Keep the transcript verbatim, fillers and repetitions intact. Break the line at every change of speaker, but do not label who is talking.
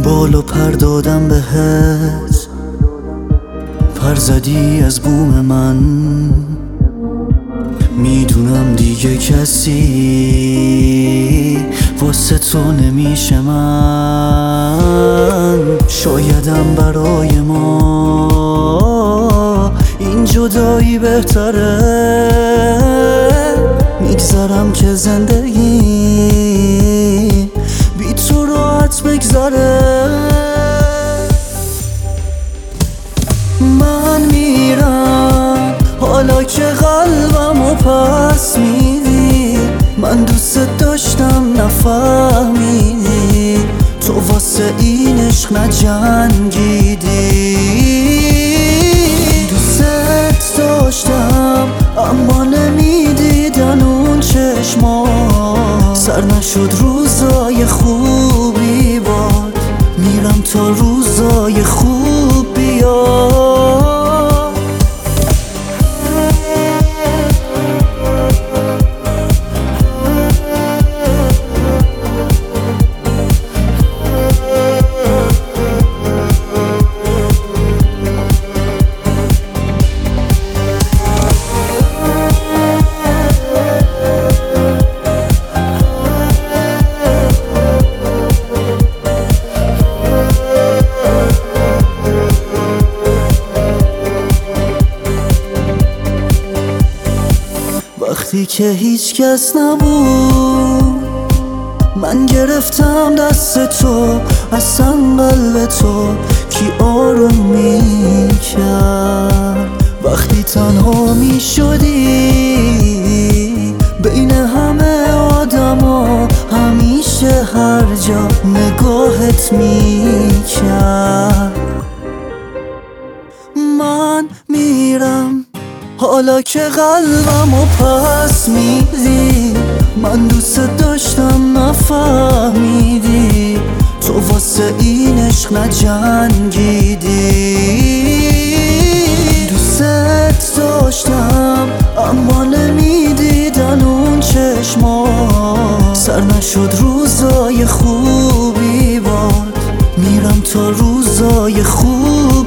بالا پر دادم بهت، پر زدی از بوم من. میدونم دیگه کسی واسه تو نمیشه من. شایدم برای ما این جدایی بهتره. میگذرم که زندگی بی تو راحت بگذره. من میرم حالا که قلبمو پس میدی. من دوست داشتم نفهمیدی، تو واسه این عشق نجنگیدی. دوست داشتم اما نمیدیدن اون چشما. سر نشد روزای خوبی باد، میرم تا روزای خوب بیاد. وقتی که هیچ کس نبود، من گرفتم دست تو، اصلا قلب تو کی آروم میکرد. وقتی تنها میشدی بین همه آدما، همیشه هر جا نگاهت میکرد. من میرم حالا که قلبمو پس میدی. من دوست داشتم نفهمیدی، تو واسه این عشق نجنگیدی. دوست داشتم اما نمیدیدن اون چشما. سر نشد روزای خوبی باد، میرم تا روزای خوب